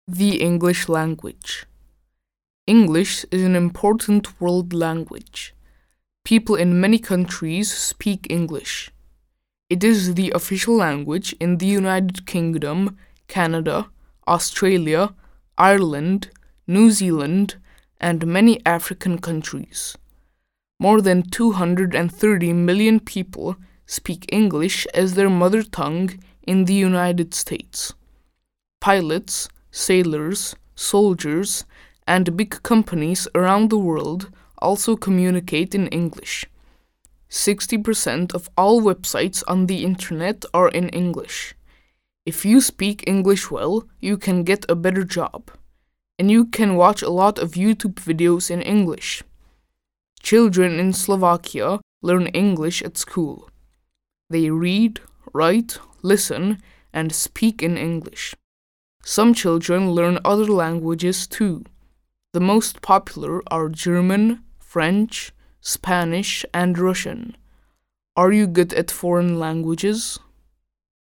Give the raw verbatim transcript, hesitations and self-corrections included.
The English language. English is an important world language. People in many countries speak English. It is the official language in the United Kingdom, Canada, Australia, Ireland, New Zealand, and many African countries. More than two hundred thirty million people speak English as their mother tongue in the United States. Pilots, sailors, soldiers, and big companies around the world also communicate in English. sixty percent of all websites on the internet are in English. If you speak English well, you can get a better job. And you can watch a lot of YouTube videos in English. Children in Slovakia learn English at school. They read, write, listen, and speak in English. Some children learn other languages too. The most popular are German, French, Spanish, and Russian. Are you good at foreign languages?